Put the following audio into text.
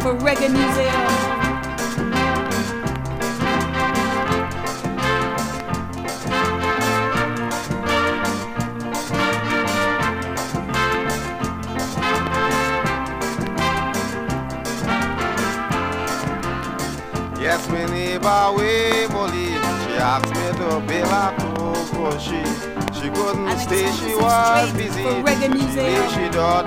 for Reggae Museum. Yes, me neighbor way Molly. She asked me to bail her to go. She couldn't stay. She was busy. For Reggae Museum. She thought